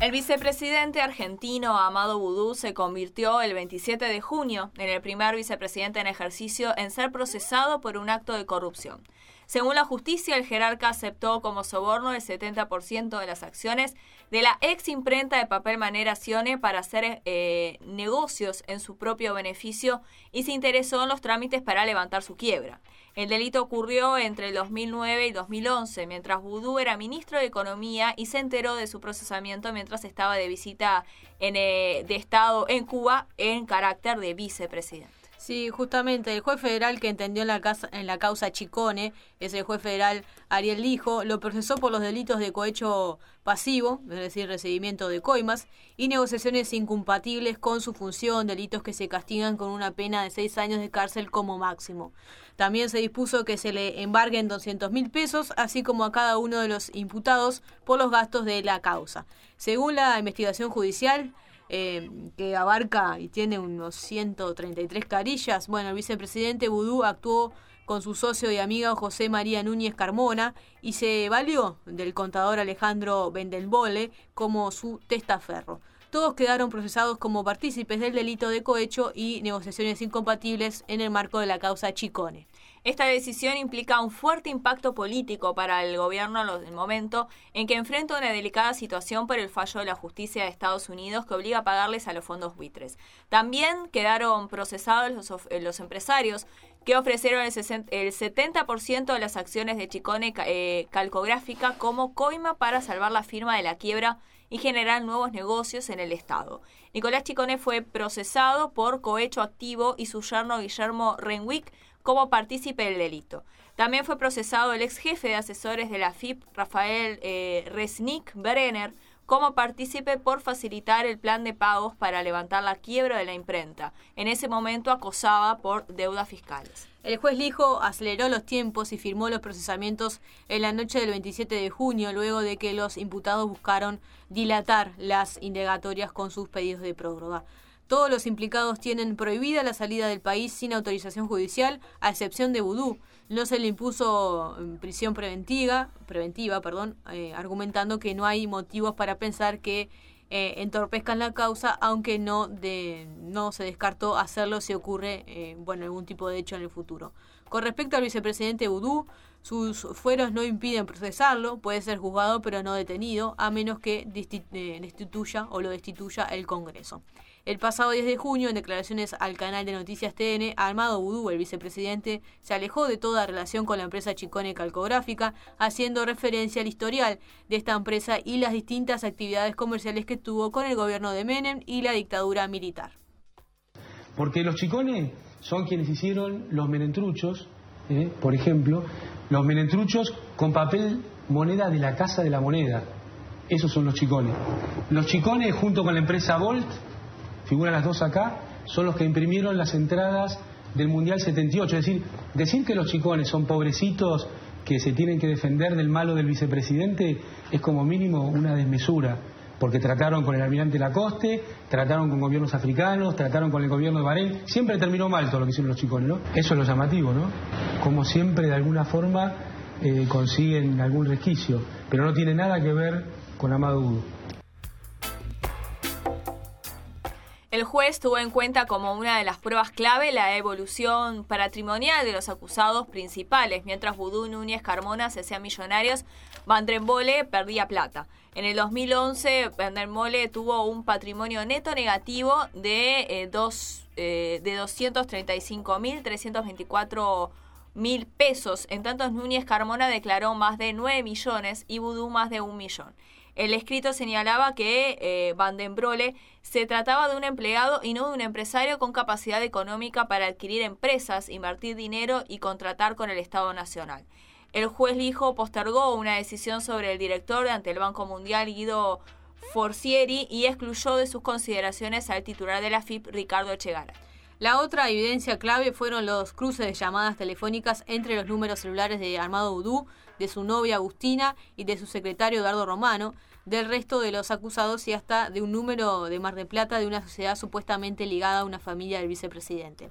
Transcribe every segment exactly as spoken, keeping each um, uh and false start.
El vicepresidente argentino Amado Boudou se convirtió el veintisiete de junio en el primer vicepresidente en ejercicio en ser procesado por un acto de corrupción. Según la justicia, el jerarca aceptó como soborno el setenta por ciento de las acciones de la ex imprenta de papel Manera Azione para hacer eh, negocios en su propio beneficio y se interesó en los trámites para levantar su quiebra. El delito ocurrió entre el dos mil nueve y dos mil once, mientras Boudou era ministro de Economía y se enteró de su procesamiento mientras estaba de visita en, eh, de Estado en Cuba en carácter de vicepresidente. Sí, justamente el juez federal que entendió en la, casa, en la causa Chicone, es el juez federal Ariel Lijo, lo procesó por los delitos de cohecho pasivo, es decir, recibimiento de coimas, y negociaciones incompatibles con su función, delitos que se castigan con una pena de seis años de cárcel como máximo. También se dispuso que se le embarguen doscientos mil pesos, así como a cada uno de los imputados por los gastos de la causa. Según la investigación judicial, Eh, que abarca y tiene unos ciento treinta y tres carillas, bueno, el vicepresidente Boudou actuó con su socio y amigo José María Núñez Carmona y se valió del contador Alejandro Bendelbole como su testaferro. Todos quedaron procesados como partícipes del delito de cohecho y negociaciones incompatibles en el marco de la causa Chicone. Esta decisión implica un fuerte impacto político para el gobierno en el momento en que enfrenta una delicada situación por el fallo de la justicia de Estados Unidos que obliga a pagarles a los fondos buitres. También quedaron procesados los, los empresarios que ofrecieron el, el setenta por ciento de las acciones de Chicone eh, Calcográfica como coima para salvar la firma de la quiebra y generar nuevos negocios en el Estado. Nicolás Chicone fue procesado por cohecho activo y su yerno Guillermo Renwick como partícipe del delito. También fue procesado el ex jefe de asesores de la F I P, Rafael eh, Resnick Brenner, como partícipe por facilitar el plan de pagos para levantar la quiebra de la imprenta. En ese momento acosaba por deudas fiscales. El juez Lijo aceleró los tiempos y firmó los procesamientos en la noche del veintisiete de junio, luego de que los imputados buscaron dilatar las indagatorias con sus pedidos de prórroga. Todos los implicados tienen prohibida la salida del país sin autorización judicial, a excepción de Boudou. No se le impuso prisión preventiva, preventiva perdón, eh, argumentando que no hay motivos para pensar que eh, entorpezcan la causa, aunque no, de, no se descartó hacerlo si ocurre eh, bueno, algún tipo de hecho en el futuro. Con respecto al vicepresidente Boudou, sus fueros no impiden procesarlo, puede ser juzgado pero no detenido, a menos que destituya o lo destituya el Congreso. El pasado diez de junio, en declaraciones al canal de noticias T N, Amado Boudou, el vicepresidente, se alejó de toda relación con la empresa Chicone Calcográfica, haciendo referencia al historial de esta empresa y las distintas actividades comerciales que tuvo con el gobierno de Menem y la dictadura militar. Porque los Chicone son quienes hicieron los menentruchos, eh, por ejemplo, los menentruchos con papel moneda de la Casa de la Moneda. Esos son los Chicone. Los Chicone, junto con la empresa Volt, figuran las dos acá, son los que imprimieron las entradas del Mundial setenta y ocho. Es decir, decir que los Chicones son pobrecitos que se tienen que defender del malo del vicepresidente es como mínimo una desmesura, porque trataron con el almirante Lacoste, trataron con gobiernos africanos, trataron con el gobierno de Bahrein. Siempre terminó mal todo lo que hicieron los Chicones, ¿no? Eso es lo llamativo, ¿no? Como siempre, de alguna forma, eh, consiguen algún resquicio, pero no tiene nada que ver con Amado Boudou. El juez tuvo en cuenta como una de las pruebas clave la evolución patrimonial de los acusados principales. Mientras Boudou, Núñez, Carmona se hacían millonarios, Bendelbole perdía plata. En el dos mil once, Bendelbole tuvo un patrimonio neto negativo de, eh, dos, eh, de doscientos treinta y cinco mil trescientos veinticuatro mil pesos. En tanto, Núñez Carmona declaró más de nueve millones y Boudou más de un millón. El escrito señalaba que eh, Bendelbole se trataba de un empleado y no de un empresario con capacidad económica para adquirir empresas, invertir dinero y contratar con el Estado Nacional. El juez Lijo postergó una decisión sobre el director ante el Banco Mundial, Guido Forcieri, y excluyó de sus consideraciones al titular de la F I P, Ricardo Echegaray. La otra evidencia clave fueron los cruces de llamadas telefónicas entre los números celulares de Amado Boudou, de su novia Agustina y de su secretario Eduardo Romano, del resto de los acusados y hasta de un número de Mar del Plata de una sociedad supuestamente ligada a una familia del vicepresidente.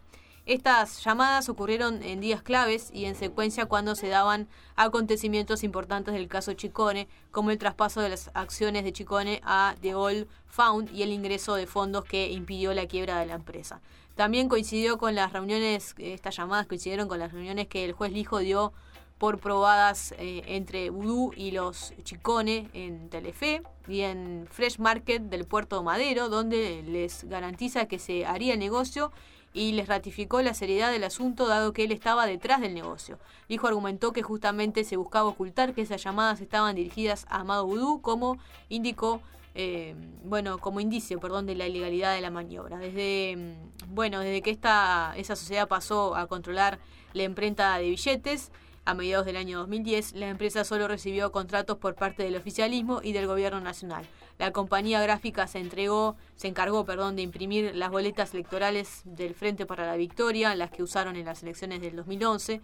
Estas llamadas ocurrieron en días claves y en secuencia cuando se daban acontecimientos importantes del caso Ciccone, como el traspaso de las acciones de Ciccone a The Gold Fund y el ingreso de fondos que impidió la quiebra de la empresa. También coincidió con las reuniones, estas llamadas coincidieron con las reuniones que el juez Lijo dio por probadas eh, entre Vudú y los Ciccone en Telefe y en Fresh Market del Puerto Madero, donde les garantiza que se haría el negocio y les ratificó la seriedad del asunto dado que él estaba detrás del negocio. Lijo argumentó que justamente se buscaba ocultar que esas llamadas estaban dirigidas a Amado Vudú, como indicó Eh, bueno, como indicio, perdón, de la ilegalidad de la maniobra. Desde, bueno, desde que esta, esa sociedad pasó a controlar la imprenta de billetes a mediados del año dos mil diez, la empresa solo recibió contratos por parte del oficialismo y del gobierno nacional. La compañía gráfica se entregó, se encargó, perdón, de imprimir las boletas electorales del Frente para la Victoria, las que usaron en las elecciones del dos mil once.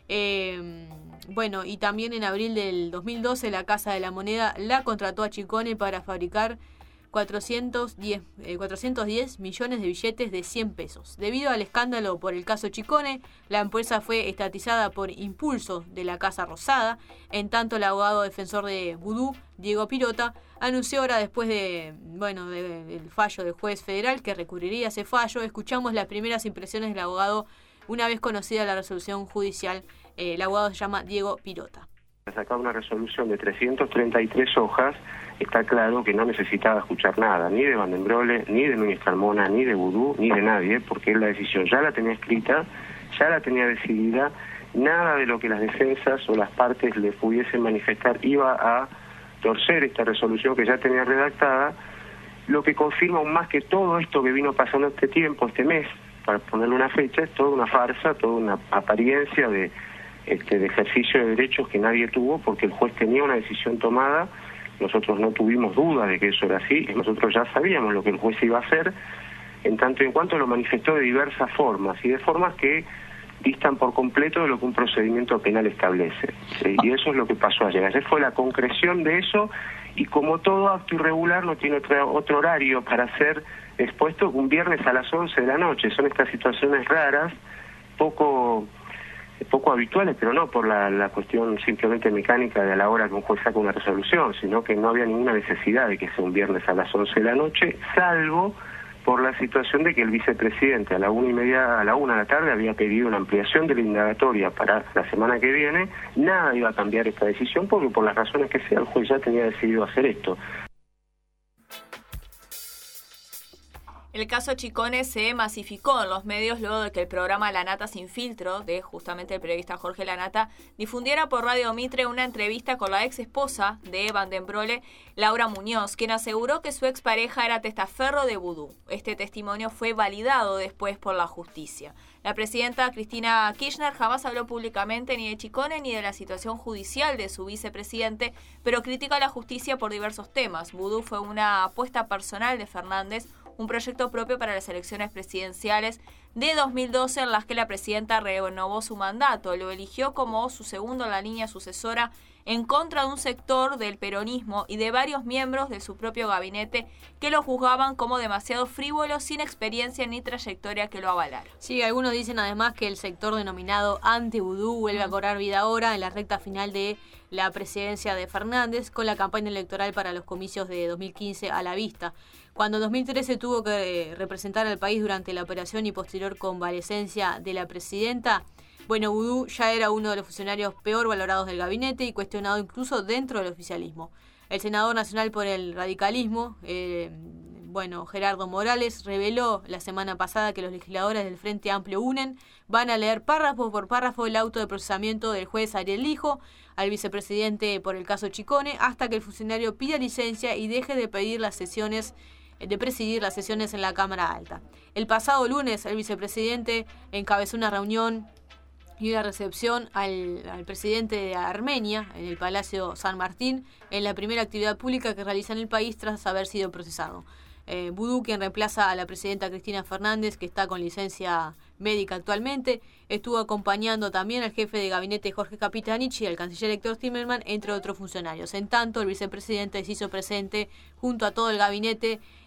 Eh, bueno, y también en abril del dos mil doce la Casa de la Moneda la contrató a Ciccone para fabricar cuatrocientos diez, eh, cuatrocientos diez millones de billetes de cien pesos. Debido al escándalo por el caso Ciccone, la empresa fue estatizada por impulso de la Casa Rosada. En tanto, el abogado defensor de Vudú, Diego Pirota, anunció ahora después de, bueno, de, del fallo del juez federal que recurriría a ese fallo. Escuchamos las primeras impresiones del abogado una vez conocida la resolución judicial. Eh, el abogado se llama Diego Pirota. Sacar una resolución de trescientas treinta y tres hojas, está claro que no necesitaba escuchar nada, ni de Van den Broele, ni de Núñez Carmona, ni de Vudú, ni de nadie, porque la decisión ya la tenía escrita, ya la tenía decidida, nada de lo que las defensas o las partes le pudiesen manifestar iba a torcer esta resolución que ya tenía redactada, lo que confirma aún más que todo esto que vino pasando este tiempo, este mes, para ponerle una fecha, es toda una farsa, toda una apariencia de, este, de ejercicio de derechos que nadie tuvo, porque el juez tenía una decisión tomada, nosotros no tuvimos duda de que eso era así, y nosotros ya sabíamos lo que el juez iba a hacer, en tanto y en cuanto lo manifestó de diversas formas, y de formas que distan por completo de lo que un procedimiento penal establece. ¿Sí? Y eso es lo que pasó ayer. Ayer fue la concreción de eso, y como todo acto irregular no tiene otro, otro horario para ser expuesto un viernes a las once de la noche. Son estas situaciones raras, poco poco habituales, pero no por la, la cuestión simplemente mecánica de a la hora que un juez saca una resolución, sino que no había ninguna necesidad de que sea un viernes a las once de la noche, salvo por la situación de que el vicepresidente a la una y media, a la una de la tarde había pedido una ampliación de la indagatoria para la semana que viene. Nada iba a cambiar esta decisión porque por las razones que sea el juez ya tenía decidido hacer esto. El caso Ciccone se masificó en los medios luego de que el programa La Nata Sin Filtro, de justamente el periodista Jorge Lanata, difundiera por Radio Mitre una entrevista con la ex esposa de Van den Broele, Laura Muñoz, quien aseguró que su expareja era testaferro de Vudú. Este testimonio fue validado después por la justicia. La presidenta Cristina Kirchner jamás habló públicamente ni de Ciccone ni de la situación judicial de su vicepresidente, pero critica a la justicia por diversos temas. Vudú fue una apuesta personal de Fernández, un proyecto propio para las elecciones presidenciales de dos mil doce en las que la presidenta renovó su mandato. Lo eligió como su segundo en la línea sucesora en contra de un sector del peronismo y de varios miembros de su propio gabinete que lo juzgaban como demasiado frívolo, sin experiencia ni trayectoria que lo avalara. Sí, algunos dicen además que el sector denominado anti-Vudú vuelve a cobrar vida ahora en la recta final de la presidencia de Fernández, con la campaña electoral para los comicios de dos mil quince a la vista. Cuando en dos mil trece tuvo que representar al país durante la operación y posterior convalecencia de la presidenta, bueno, Vudú ya era uno de los funcionarios peor valorados del gabinete y cuestionado incluso dentro del oficialismo. El senador nacional por el radicalismo, eh, bueno, Gerardo Morales, reveló la semana pasada que los legisladores del Frente Amplio UNEN van a leer párrafo por párrafo el auto de procesamiento del juez Ariel Lijo al vicepresidente por el caso Ciccone hasta que el funcionario pida licencia y deje de pedir las sesiones de presidir las sesiones en la Cámara Alta. El pasado lunes, el vicepresidente encabezó una reunión y una recepción al, al presidente de Armenia en el Palacio San Martín, en la primera actividad pública que realiza en el país tras haber sido procesado. Eh, Vudú, quien reemplaza a la presidenta Cristina Fernández, que está con licencia médica actualmente, estuvo acompañando también al jefe de gabinete Jorge Capitanich y al canciller Héctor Timerman, entre otros funcionarios. En tanto, el vicepresidente se hizo presente junto a todo el gabinete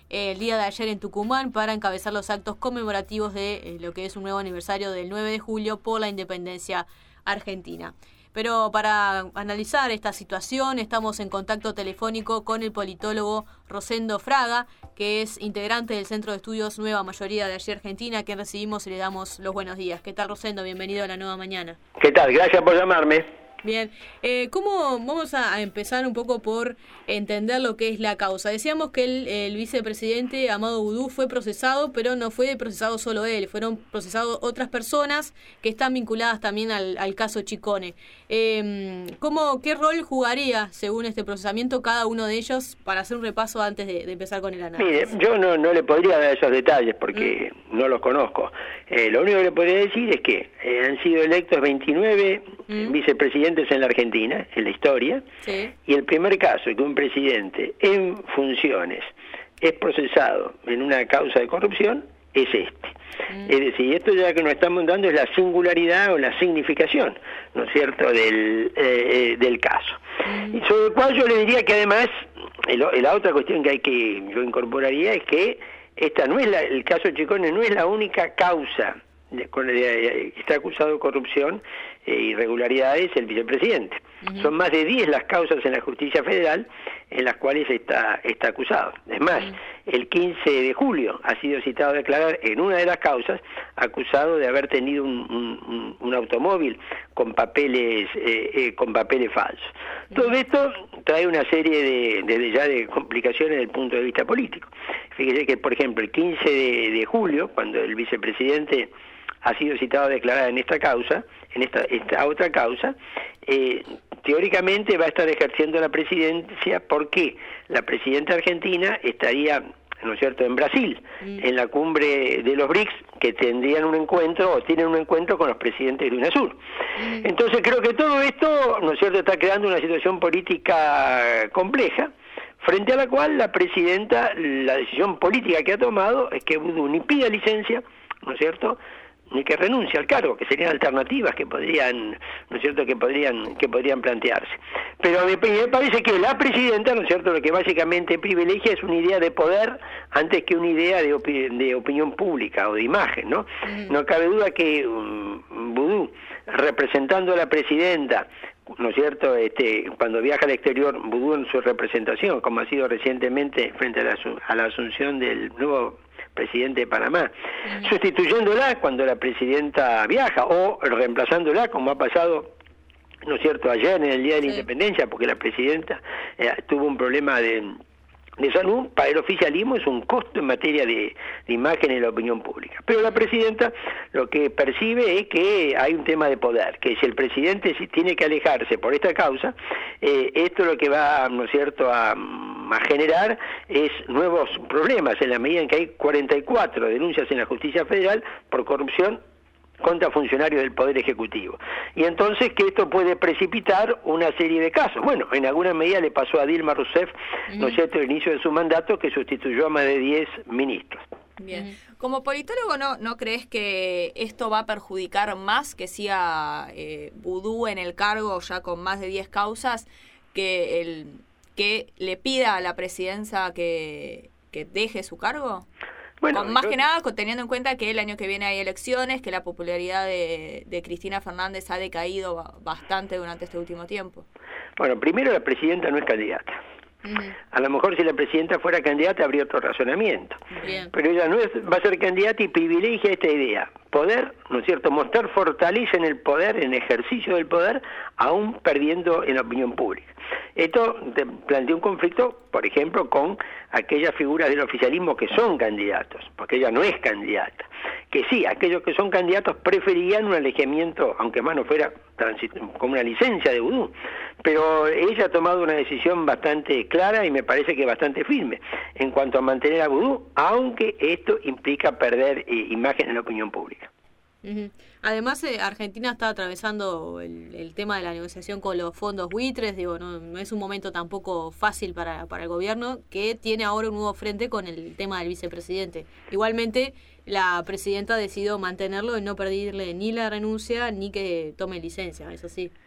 eh, el día de ayer en Tucumán para encabezar los actos conmemorativos de eh, lo que es un nuevo aniversario del nueve de julio por la independencia argentina. Pero para analizar esta situación estamos en contacto telefónico con el politólogo Rosendo Fraga, que es integrante del Centro de Estudios Nueva Mayoría de allí Argentina, a quien recibimos y le damos los buenos días. ¿Qué tal, Rosendo? Bienvenido a La Nueva Mañana. ¿Qué tal? Gracias por llamarme. Bien, eh, ¿cómo vamos a empezar un poco por entender lo que es la causa? Decíamos que el, el vicepresidente Amado Boudou fue procesado, pero no fue procesado solo él, fueron procesados otras personas que están vinculadas también al, al caso Chicone. Eh, ¿cómo, ¿Qué rol jugaría, según este procesamiento, cada uno de ellos para hacer un repaso antes de, de empezar con el análisis? Mire, yo no, no le podría dar esos detalles porque ¿Mm? no los conozco. Eh, lo único que le podría decir es que eh, han sido electos veintinueve ¿Mm? vicepresidentes en la Argentina, en la historia, sí. y el primer caso que un presidente en funciones es procesado en una causa de corrupción es este. Mm. Es decir, esto ya que nos estamos dando es la singularidad o la significación, ¿no es cierto?, del, eh, del caso. Mm. Y sobre el cual yo le diría que además, el, la otra cuestión que hay que yo incorporaría es que esta no es la, el caso Chicone no es la única causa de, con, de, está acusado de corrupción e irregularidades el vicepresidente. Uh-huh. Son más de diez las causas en la justicia federal en las cuales está, está acusado. Es más, uh-huh. el quince de julio ha sido citado a declarar en una de las causas acusado de haber tenido un, un, un automóvil con papeles eh, eh, con papeles falsos. Uh-huh. Todo esto trae una serie de, de, ya de complicaciones desde el punto de vista político. Fíjese que, por ejemplo, el quince de, de julio, cuando el vicepresidente ha sido citado a declarar en esta causa, en esta, esta otra causa, eh, teóricamente va a estar ejerciendo la presidencia porque la presidenta argentina estaría, ¿no es cierto?, en Brasil, mm. en la cumbre de los B R I C S, que tendrían un encuentro, o tienen un encuentro con los presidentes de UNASUR. Mm. Entonces creo que todo esto, ¿no es cierto?, está creando una situación política compleja, frente a la cual la presidenta, la decisión política que ha tomado es que Boudou ni pida licencia, ¿no es cierto?, ni que renuncie al cargo, que serían alternativas que podrían, ¿no es cierto?, que podrían que podrían plantearse. Pero me, me parece que la presidenta, ¿no es cierto?, lo que básicamente privilegia es una idea de poder antes que una idea de, opi de opinión pública o de imagen, ¿no? Mm. No cabe duda que um, Boudou, representando a la presidenta, ¿no es cierto?, este, cuando viaja al exterior, Boudou en su representación, como ha sido recientemente frente a la, a la asunción del nuevo presidente de Panamá, uh-huh. sustituyéndola cuando la presidenta viaja o reemplazándola como ha pasado, ¿no es cierto?, ayer en el Día de la sí. Independencia, porque la presidenta eh, tuvo un problema de, de salud. Para el oficialismo es un costo en materia de, de imagen en la opinión pública. Pero la presidenta lo que percibe es que hay un tema de poder, que si el presidente si tiene que alejarse por esta causa, eh, esto lo que va, ¿no es cierto?, a a generar es nuevos problemas en la medida en que hay cuarenta y cuatro denuncias en la justicia federal por corrupción contra funcionarios del Poder Ejecutivo. Y entonces que esto puede precipitar una serie de casos. Bueno, en alguna medida le pasó a Dilma Rousseff, uh-huh. ¿no es cierto?, el inicio de su mandato, que sustituyó a más de diez ministros. Bien. Como politólogo, ¿no, no crees que esto va a perjudicar más que siga eh, Boudou en el cargo ya con más de diez causas, que el que le pida a la presidencia que, que deje su cargo? Bueno, con, más yo... que nada, teniendo en cuenta que el año que viene hay elecciones, que la popularidad de, de Cristina Fernández ha decaído bastante durante este último tiempo. Bueno, primero la presidenta no es candidata. Uh-huh. A lo mejor si la presidenta fuera candidata habría otro razonamiento. Bien. Pero ella no es, va a ser candidata y privilegia esta idea. Poder, ¿no es cierto?, mostrar fortaleza en el poder, en ejercicio del poder, aún perdiendo en la opinión pública. Esto plantea un conflicto, por ejemplo, con aquellas figuras del oficialismo que son candidatos, porque ella no es candidata. Que sí, aquellos que son candidatos preferían un alejamiento, aunque más no fuera con una licencia de Boudou, pero ella ha tomado una decisión bastante clara y me parece que bastante firme en cuanto a mantener a Boudou, aunque esto implica perder eh, imagen en la opinión pública. Uh-huh. Además, eh, Argentina está atravesando el, el tema de la negociación con los fondos buitres. Digo, no, no es un momento tampoco fácil para, para el gobierno, que tiene ahora un nuevo frente con el tema del vicepresidente. Igualmente, la presidenta decidió mantenerlo y no pedirle ni la renuncia ni que tome licencia, ¿es así?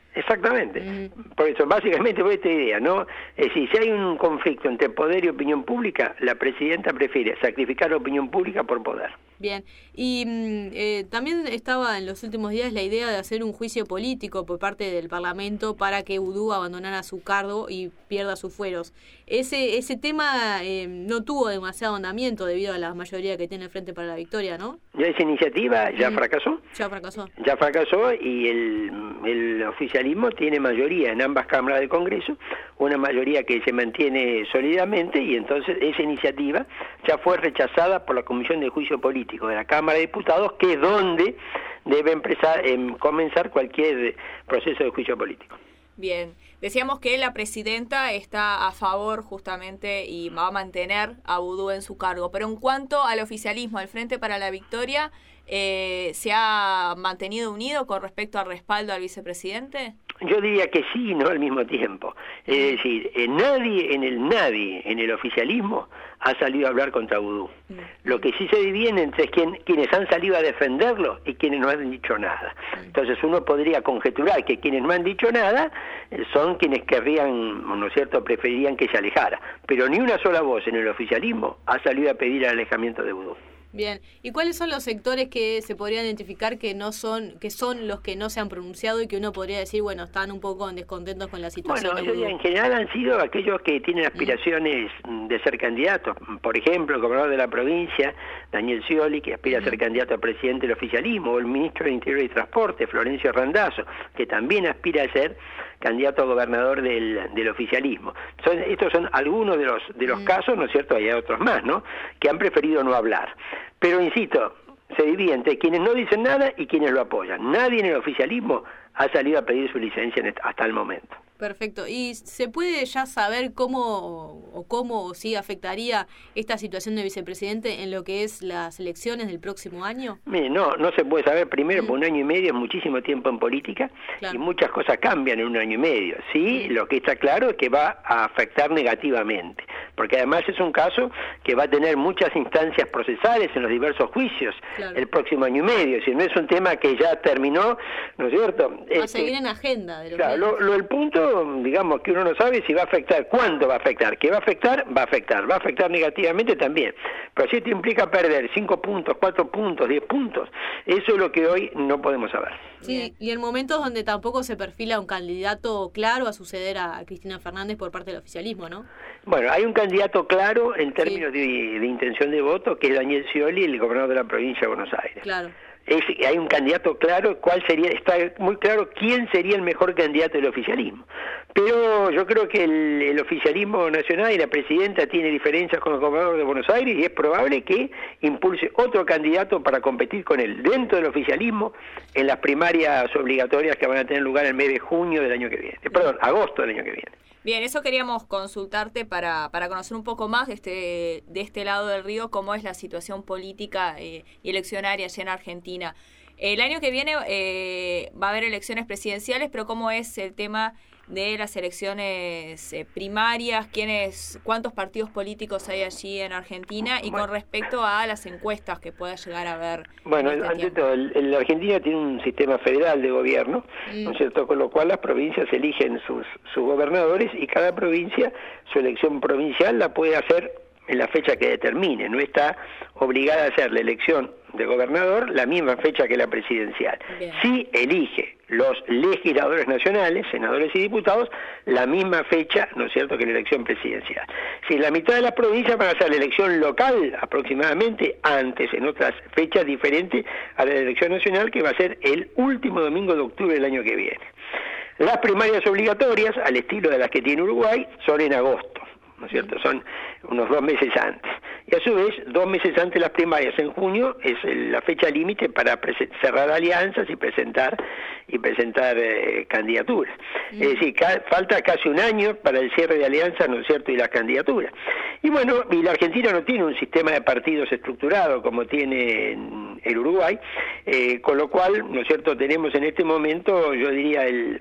Exactamente. Mm. Por eso, básicamente, por esta idea, ¿no? Es decir, si hay un conflicto entre poder y opinión pública, la presidenta prefiere sacrificar la opinión pública por poder. Bien, y eh, también estaba en los últimos días la idea de hacer un juicio político por parte del Parlamento para que Vudú abandonara su cargo y pierda sus fueros. Ese ese tema eh, no tuvo demasiado andamiento debido a la mayoría que tiene el Frente para la Victoria, ¿no? Ya esa iniciativa ya mm. fracasó. Ya fracasó. Ya fracasó y el, el oficialismo tiene mayoría en ambas cámaras del Congreso, una mayoría que se mantiene sólidamente, y entonces esa iniciativa ya fue rechazada por la Comisión de Juicio Político de la Cámara de Diputados, que es donde debe empezar, eh, comenzar cualquier proceso de juicio político. Bien, decíamos que la presidenta está a favor justamente y va a mantener a Vudú en su cargo, pero en cuanto al oficialismo, al Frente para la Victoria, eh, ¿se ha mantenido unido con respecto al respaldo al vicepresidente? Yo diría que sí, no al mismo tiempo. Es decir, eh, nadie en el nadie en el oficialismo ha salido a hablar contra Vudú. Mm. Lo que sí se divide entre es quien, quienes han salido a defenderlo y quienes no han dicho nada. Mm. Entonces uno podría conjeturar que quienes no han dicho nada eh, son quienes querrían, ¿no es cierto?, preferirían que se alejara. Pero ni una sola voz en el oficialismo ha salido a pedir el alejamiento de Vudú. Bien, ¿y cuáles son los sectores que se podrían identificar que no son, que son los que no se han pronunciado y que uno podría decir, bueno, están un poco descontentos con la situación? Bueno, yo, en general han sido aquellos que tienen aspiraciones mm. de ser candidatos. Por ejemplo, el gobernador de la provincia, Daniel Scioli, que aspira mm. a ser candidato a presidente del oficialismo, o el ministro de Interior y Transporte, Florencio Randazzo, que también aspira a ser candidato a gobernador del, del oficialismo. Son, estos son algunos de los de los mm. casos, ¿no es cierto? Hay otros más, ¿no?, que han preferido no hablar. Pero insisto, se divide entre quienes no dicen nada y quienes lo apoyan. Nadie en el oficialismo ha salido a pedir su licencia hasta el momento. Perfecto. ¿Y se puede ya saber cómo o cómo o si afectaría esta situación de vicepresidente en lo que es las elecciones del próximo año? Mire, no, no se puede saber. Primero, mm. por un año y medio es muchísimo tiempo en política, claro, y muchas cosas cambian en un año y medio. Sí, mm. lo que está claro es que va a afectar negativamente, porque además es un caso que va a tener muchas instancias procesales en los diversos juicios, claro, el próximo año y medio. Si no es un tema que ya terminó, ¿no es cierto? Va este, a seguir en agenda. De los claro, lo, lo, el punto, digamos, que uno no sabe si va a afectar, cuándo va a afectar. Que va a afectar, va a afectar. Va a afectar negativamente también. Pero si esto implica perder cinco puntos, cuatro puntos, diez puntos, eso es lo que hoy no podemos saber. Sí, y en momentos donde tampoco se perfila un candidato claro a suceder a Cristina Fernández por parte del oficialismo, ¿no? Bueno, hay un candidato claro en términos sí. de, de intención de voto, que es Daniel Scioli, el gobernador de la provincia de Buenos Aires. Claro. Es, hay un candidato claro, cuál sería, está muy claro quién sería el mejor candidato del oficialismo. Pero yo creo que el, el oficialismo nacional y la presidenta tiene diferencias con el gobernador de Buenos Aires y es probable que impulse otro candidato para competir con él dentro del oficialismo en las primarias obligatorias que van a tener lugar el mes de junio del año que viene, perdón, agosto del año que viene. Bien, eso queríamos consultarte para, para conocer un poco más de este, de este lado del río, cómo es la situación política eh, y eleccionaria allá en Argentina. El año que viene eh, va a haber elecciones presidenciales, pero ¿cómo es el tema de las elecciones eh, primarias? ¿Quiénes, cuántos partidos políticos hay allí en Argentina? Y bueno, con respecto a las encuestas que pueda llegar a haber. Bueno, este ante todo, el, el Argentina tiene un sistema federal de gobierno, mm. ¿no es cierto? Con lo cual las provincias eligen sus, sus gobernadores y cada provincia, su elección provincial la puede hacer en la fecha que determine, no está obligada a hacer la elección de gobernador la misma fecha que la presidencial. Bien. Sí elige los legisladores nacionales, senadores y diputados, la misma fecha, ¿no es cierto?, que la elección presidencial. Si la mitad de las provincias van a hacer la elección local aproximadamente antes, en otras fechas diferentes a la elección nacional, que va a ser el último domingo de octubre del año que viene. Las primarias obligatorias, al estilo de las que tiene Uruguay, son en agosto, ¿no es cierto? Son unos dos meses antes. Y a su vez, dos meses antes de las primarias, en junio, es la fecha límite para cerrar alianzas y presentar y presentar eh, candidaturas. Mm. Es decir, ca falta casi un año para el cierre de alianzas, ¿no es cierto?, y las candidaturas. Y bueno, y la Argentina no tiene un sistema de partidos estructurado como tiene en el Uruguay, eh, con lo cual, ¿no es cierto?, tenemos en este momento, yo diría, el,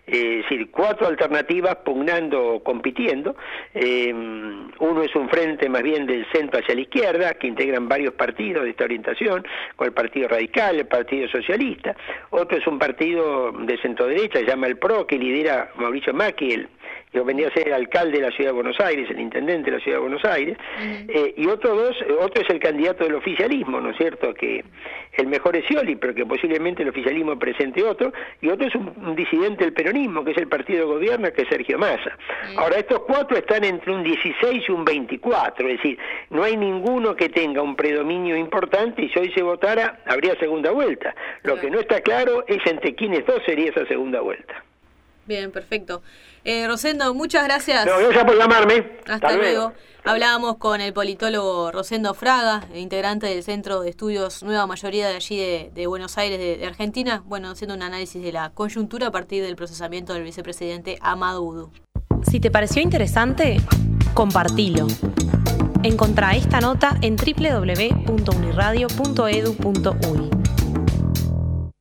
eh, es decir, cuatro alternativas pugnando o compitiendo. Eh, uno es un frente más bien del centro hacia la izquierda, que integran varios partidos de esta orientación, con el Partido Radical, el Partido Socialista. Otro es un partido de centro derecha, se llama el PRO, que lidera Mauricio Macri, el que venía a ser el alcalde de la Ciudad de Buenos Aires, el intendente de la Ciudad de Buenos Aires, uh-huh. eh, y otro dos, otro es el candidato del oficialismo, ¿no es cierto?, que el mejor es Scioli, pero que posiblemente el oficialismo presente otro, y otro es un, un disidente del peronismo, que es el partido de gobierno, que es Sergio Massa. Uh-huh. Ahora, estos cuatro están entre un dieciséis y un veinticuatro, es decir, no hay ninguno que tenga un predominio importante, y si hoy se votara, habría segunda vuelta. Lo uh-huh. que no está claro es entre quiénes dos sería esa segunda vuelta. Bien, perfecto. Eh, Rosendo, muchas gracias. No, gracias por llamarme. Hasta, Hasta luego. luego. Hablábamos con el politólogo Rosendo Fraga, integrante del Centro de Estudios Nueva Mayoría de allí de, de Buenos Aires, de, de Argentina, bueno, haciendo un análisis de la coyuntura a partir del procesamiento del vicepresidente Amadou Oudou. Si te pareció interesante, compartilo. Encontrá esta nota en doble u doble u doble u punto uniradio punto edu punto uy.